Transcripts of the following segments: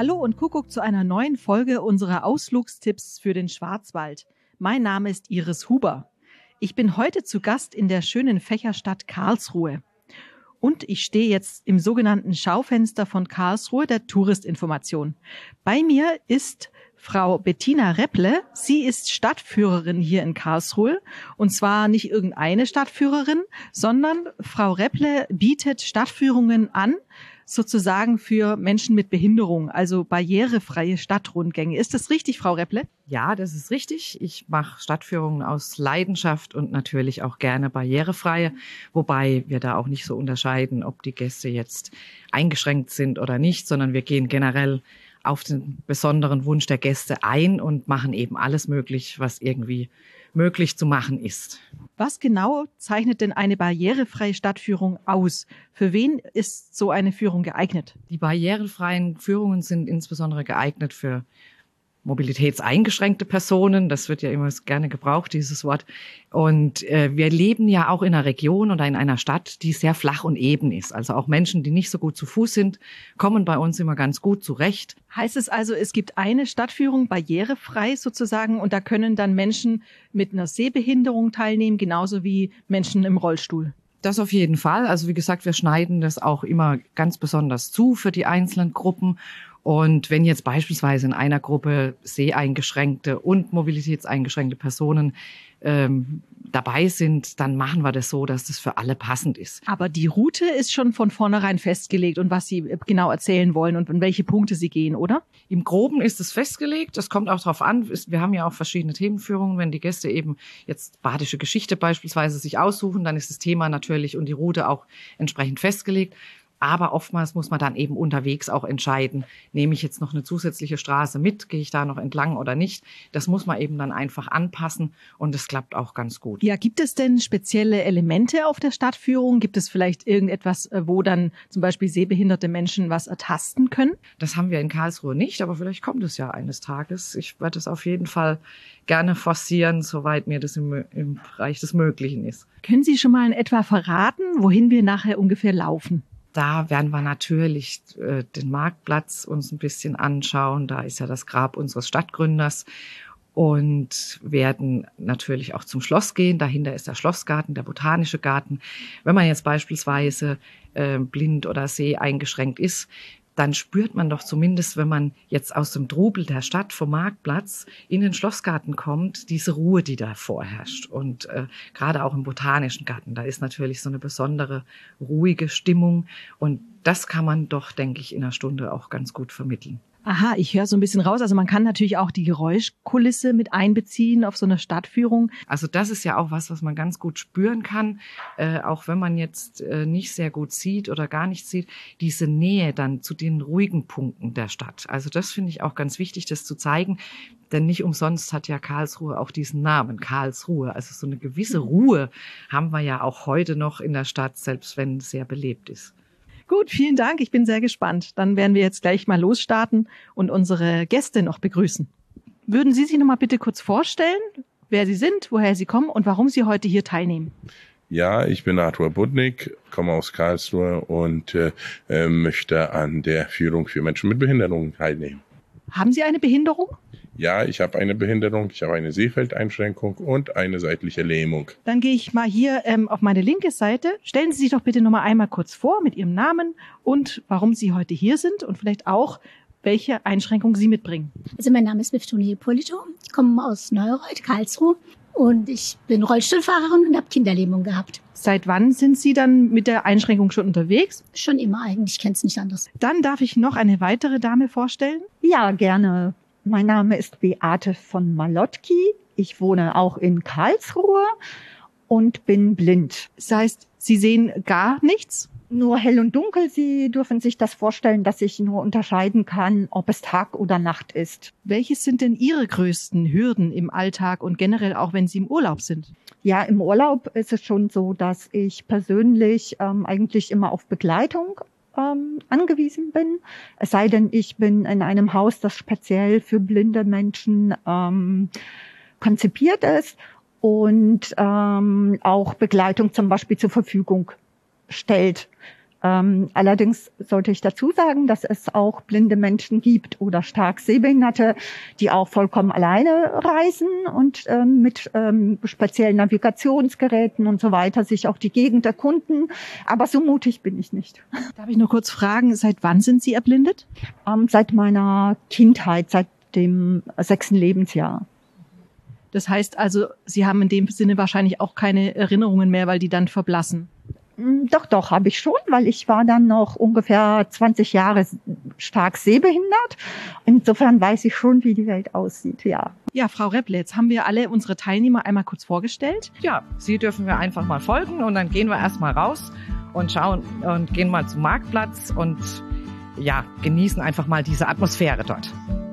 Hallo und Kuckuck zu einer neuen Folge unserer Ausflugstipps für den Schwarzwald. Mein Name ist Iris Huber. Ich bin heute zu Gast in der schönen Fächerstadt Karlsruhe. Und ich stehe jetzt im sogenannten Schaufenster von Karlsruhe, der Touristinformation. Bei mir ist Frau Bettina Repple. Sie ist Stadtführerin hier in Karlsruhe. Und zwar nicht irgendeine Stadtführerin, sondern Frau Repple bietet Stadtführungen an, sozusagen für Menschen mit Behinderung, also barrierefreie Stadtrundgänge. Ist das richtig, Frau Repple? Ja, das ist richtig. Ich mache Stadtführungen aus Leidenschaft und natürlich auch gerne barrierefreie, wobei wir da auch nicht so unterscheiden, ob die Gäste jetzt eingeschränkt sind oder nicht, sondern wir gehen generell auf den besonderen Wunsch der Gäste ein und machen eben alles möglich, was irgendwie möglich zu machen ist. Was genau zeichnet denn eine barrierefreie Stadtführung aus? Für wen ist so eine Führung geeignet? Die barrierefreien Führungen sind insbesondere geeignet für mobilitätseingeschränkte Personen. Das wird ja immer gerne gebraucht, dieses Wort. Und wir leben ja auch in einer Region oder in einer Stadt, die sehr flach und eben ist. Also auch Menschen, die nicht so gut zu Fuß sind, kommen bei uns immer ganz gut zurecht. Heißt es also, es gibt eine Stadtführung barrierefrei sozusagen und da können dann Menschen mit einer Sehbehinderung teilnehmen, genauso wie Menschen im Rollstuhl? Das auf jeden Fall. Also wie gesagt, wir schneiden das auch immer ganz besonders zu für die einzelnen Gruppen. Und wenn jetzt beispielsweise in einer Gruppe seheingeschränkte und mobilitätseingeschränkte Personen dabei sind, dann machen wir das so, dass das für alle passend ist. Aber die Route ist schon von vornherein festgelegt und was Sie genau erzählen wollen und in welche Punkte Sie gehen, oder? Im Groben ist es festgelegt. Das kommt auch darauf an. Wir haben ja auch verschiedene Themenführungen. Wenn die Gäste eben jetzt badische Geschichte beispielsweise sich aussuchen, dann ist das Thema natürlich und die Route auch entsprechend festgelegt. Aber oftmals muss man dann eben unterwegs auch entscheiden, nehme ich jetzt noch eine zusätzliche Straße mit, gehe ich da noch entlang oder nicht. Das muss man eben dann einfach anpassen und das klappt auch ganz gut. Ja, gibt es denn spezielle Elemente auf der Stadtführung? Gibt es vielleicht irgendetwas, wo dann zum Beispiel sehbehinderte Menschen was ertasten können? Das haben wir in Karlsruhe nicht, aber vielleicht kommt es ja eines Tages. Ich werde es auf jeden Fall gerne forcieren, soweit mir das im Bereich des Möglichen ist. Können Sie schon mal in etwa verraten, wohin wir nachher ungefähr laufen? Da werden wir natürlich den Marktplatz uns ein bisschen anschauen. Da ist ja das Grab unseres Stadtgründers und werden natürlich auch zum Schloss gehen. Dahinter ist der Schlossgarten, der Botanische Garten. Wenn man jetzt beispielsweise blind oder seheingeschränkt ist, dann spürt man doch zumindest, wenn man jetzt aus dem Trubel der Stadt vom Marktplatz in den Schlossgarten kommt, diese Ruhe, die da vorherrscht. Und gerade auch im Botanischen Garten, da ist natürlich so eine besondere, ruhige Stimmung. Und das kann man doch, denke ich, in einer Stunde auch ganz gut vermitteln. Aha, ich höre so ein bisschen raus. Also man kann natürlich auch die Geräuschkulisse mit einbeziehen auf so einer Stadtführung. Also das ist ja auch was man ganz gut spüren kann, auch wenn man jetzt nicht sehr gut sieht oder gar nicht sieht, diese Nähe dann zu den ruhigen Punkten der Stadt. Also das finde ich auch ganz wichtig, das zu zeigen. Denn nicht umsonst hat ja Karlsruhe auch diesen Namen, Karlsruhe. Also so eine gewisse Ruhe haben wir ja auch heute noch in der Stadt, selbst wenn es sehr belebt ist. Gut, vielen Dank. Ich bin sehr gespannt. Dann werden wir jetzt gleich mal losstarten und unsere Gäste noch begrüßen. Würden Sie sich noch mal bitte kurz vorstellen, wer Sie sind, woher Sie kommen und warum Sie heute hier teilnehmen? Ja, ich bin Arthur Budnick, komme aus Karlsruhe und möchte an der Führung für Menschen mit Behinderung teilnehmen. Haben Sie eine Behinderung? Ja, ich habe eine Behinderung, ich habe eine Sehfeldeinschränkung und eine seitliche Lähmung. Dann gehe ich mal hier auf meine linke Seite. Stellen Sie sich doch bitte noch mal einmal kurz vor mit Ihrem Namen und warum Sie heute hier sind und vielleicht auch, welche Einschränkungen Sie mitbringen. Also mein Name ist Miftuni Hippolito, ich komme aus Neureuth, Karlsruhe und ich bin Rollstuhlfahrerin und habe Kinderlähmung gehabt. Seit wann sind Sie dann mit der Einschränkung schon unterwegs? Schon immer eigentlich, ich kenne es nicht anders. Dann darf ich noch eine weitere Dame vorstellen. Ja, gerne. Mein Name ist Beate von Malotki. Ich wohne auch in Karlsruhe und bin blind. Das heißt, Sie sehen gar nichts? Nur hell und dunkel. Sie dürfen sich das vorstellen, dass ich nur unterscheiden kann, ob es Tag oder Nacht ist. Welches sind denn Ihre größten Hürden im Alltag und generell auch, wenn Sie im Urlaub sind? Ja, im Urlaub ist es schon so, dass ich persönlich eigentlich immer auf Begleitung angewiesen bin. Es sei denn, ich bin in einem Haus, das speziell für blinde Menschen konzipiert ist und auch Begleitung zum Beispiel zur Verfügung stellt. Allerdings sollte ich dazu sagen, dass es auch blinde Menschen gibt oder stark Sehbehinderte, die auch vollkommen alleine reisen und mit speziellen Navigationsgeräten und so weiter sich auch die Gegend erkunden. Aber so mutig bin ich nicht. Darf ich nur kurz fragen, seit wann sind Sie erblindet? Seit meiner Kindheit, seit dem 6. Lebensjahr. Das heißt also, Sie haben in dem Sinne wahrscheinlich auch keine Erinnerungen mehr, weil die dann verblassen. Doch, habe ich schon, weil ich war dann noch ungefähr 20 Jahre stark sehbehindert. Insofern weiß ich schon, wie die Welt aussieht, ja. Ja, Frau Repple, jetzt haben wir alle unsere Teilnehmer einmal kurz vorgestellt. Ja, Sie dürfen wir einfach mal folgen und dann gehen wir erstmal raus und schauen und gehen mal zum Marktplatz und ja, genießen einfach mal diese Atmosphäre dort.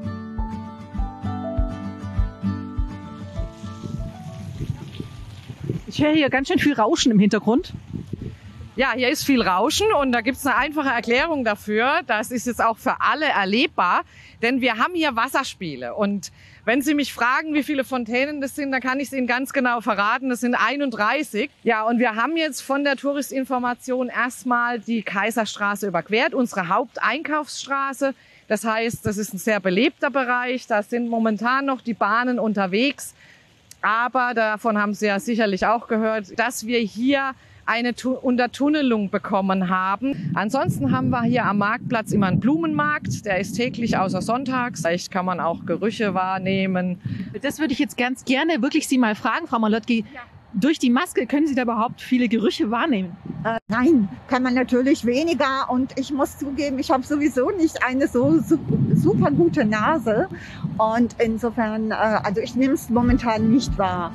Ich höre hier ganz schön viel Rauschen im Hintergrund. Ja, hier ist viel Rauschen und da gibt's eine einfache Erklärung dafür. Das ist jetzt auch für alle erlebbar, denn wir haben hier Wasserspiele. Und wenn Sie mich fragen, wie viele Fontänen das sind, dann kann ich es Ihnen ganz genau verraten. Das sind 31. Ja, und wir haben jetzt von der Touristinformation erstmal die Kaiserstraße überquert, unsere Haupteinkaufsstraße. Das heißt, das ist ein sehr belebter Bereich. Da sind momentan noch die Bahnen unterwegs. Aber davon haben Sie ja sicherlich auch gehört, dass wir hier eine Untertunnelung bekommen haben. Ansonsten haben wir hier am Marktplatz immer einen Blumenmarkt. Der ist täglich außer sonntags. Vielleicht kann man auch Gerüche wahrnehmen. Das würde ich jetzt ganz gerne wirklich Sie mal fragen, Frau Malotki. Ja. Durch die Maske können Sie da überhaupt viele Gerüche wahrnehmen? Nein, kann man natürlich weniger. Und ich muss zugeben, ich habe sowieso nicht eine so super gute Nase. Und insofern, also ich nehme es momentan nicht wahr.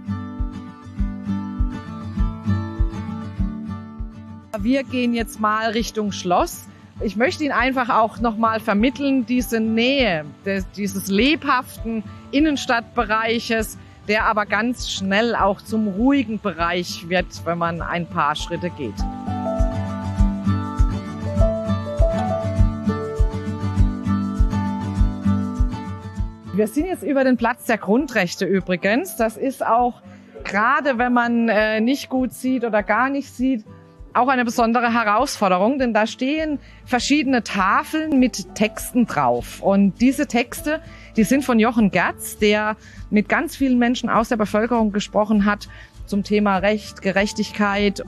Wir gehen jetzt mal Richtung Schloss. Ich möchte Ihnen einfach auch nochmal vermitteln, diese Nähe dieses lebhaften Innenstadtbereiches, der aber ganz schnell auch zum ruhigen Bereich wird, wenn man ein paar Schritte geht. Wir sind jetzt über den Platz der Grundrechte übrigens. Das ist auch, gerade wenn man nicht gut sieht oder gar nicht sieht, auch eine besondere Herausforderung, denn da stehen verschiedene Tafeln mit Texten drauf. Und diese Texte, die sind von Jochen Gerz, der mit ganz vielen Menschen aus der Bevölkerung gesprochen hat zum Thema Recht, Gerechtigkeit.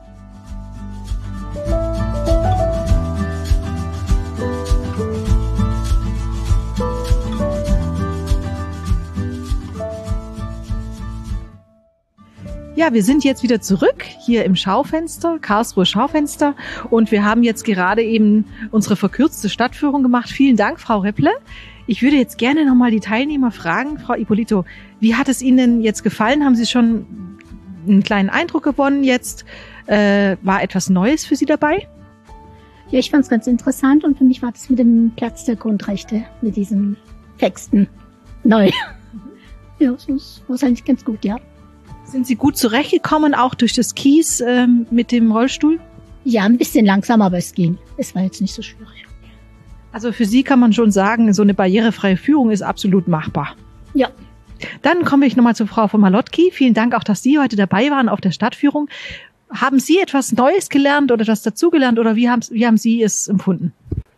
Ja, wir sind jetzt wieder zurück hier im Schaufenster, Karlsruhe Schaufenster, und wir haben jetzt gerade eben unsere verkürzte Stadtführung gemacht. Vielen Dank, Frau Repple. Ich würde jetzt gerne nochmal die Teilnehmer fragen, Frau Ippolito, wie hat es Ihnen jetzt gefallen? Haben Sie schon einen kleinen Eindruck gewonnen jetzt? War etwas Neues für Sie dabei? Ja, ich fand es ganz interessant und für mich war das mit dem Platz der Grundrechte, mit diesen Texten neu. Ja, das war eigentlich ganz gut, ja. Sind Sie gut zurechtgekommen, auch durch das Kies mit dem Rollstuhl? Ja, ein bisschen langsam, aber es ging. Es war jetzt nicht so schwierig. Also für Sie kann man schon sagen, so eine barrierefreie Führung ist absolut machbar. Ja. Dann komme ich nochmal zu Frau von Malotki. Vielen Dank auch, dass Sie heute dabei waren auf der Stadtführung. Haben Sie etwas Neues gelernt oder etwas dazugelernt oder wie haben Sie es empfunden?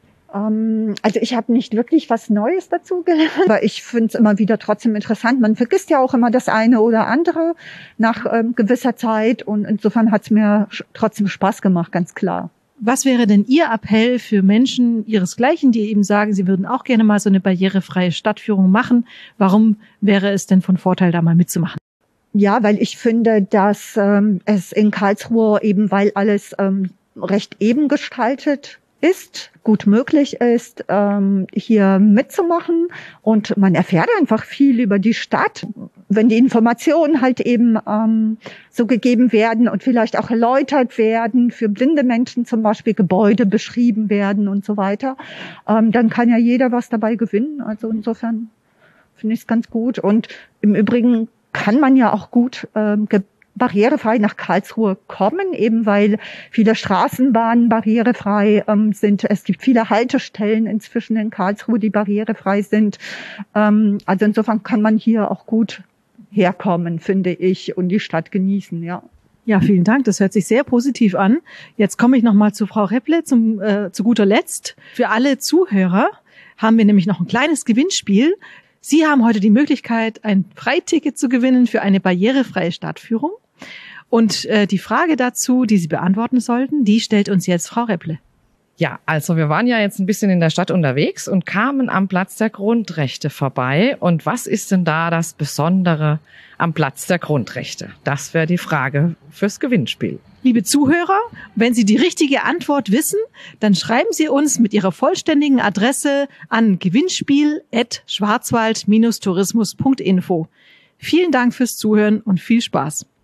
Also ich habe nicht wirklich was Neues dazu gelernt, aber ich finde es immer wieder trotzdem interessant. Man vergisst ja auch immer das eine oder andere nach gewisser Zeit und insofern hat es mir trotzdem Spaß gemacht, ganz klar. Was wäre denn Ihr Appell für Menschen Ihresgleichen, die eben sagen, sie würden auch gerne mal so eine barrierefreie Stadtführung machen? Warum wäre es denn von Vorteil, da mal mitzumachen? Ja, weil ich finde, dass es in Karlsruhe eben, weil alles recht eben gestaltet ist, gut möglich ist, hier mitzumachen und man erfährt einfach viel über die Stadt, wenn die Informationen halt eben so gegeben werden und vielleicht auch erläutert werden, für blinde Menschen zum Beispiel Gebäude beschrieben werden und so weiter, dann kann ja jeder was dabei gewinnen. Also insofern finde ich es ganz gut und im Übrigen kann man ja auch gut barrierefrei nach Karlsruhe kommen, eben weil viele Straßenbahnen barrierefrei sind. Es gibt viele Haltestellen inzwischen in Karlsruhe, die barrierefrei sind. Also insofern kann man hier auch gut herkommen, finde ich, und die Stadt genießen, ja. Ja, vielen Dank. Das hört sich sehr positiv an. Jetzt komme ich nochmal zu Frau Repple zu guter Letzt. Für alle Zuhörer haben wir nämlich noch ein kleines Gewinnspiel. Sie haben heute die Möglichkeit, ein Freiticket zu gewinnen für eine barrierefreie Stadtführung. Und die Frage dazu, die Sie beantworten sollten, die stellt uns jetzt Frau Repple. Ja, also wir waren ja jetzt ein bisschen in der Stadt unterwegs und kamen am Platz der Grundrechte vorbei. Und was ist denn da das Besondere am Platz der Grundrechte? Das wäre die Frage fürs Gewinnspiel. Liebe Zuhörer, wenn Sie die richtige Antwort wissen, dann schreiben Sie uns mit Ihrer vollständigen Adresse an gewinnspiel@schwarzwald-tourismus.info. Vielen Dank fürs Zuhören und viel Spaß.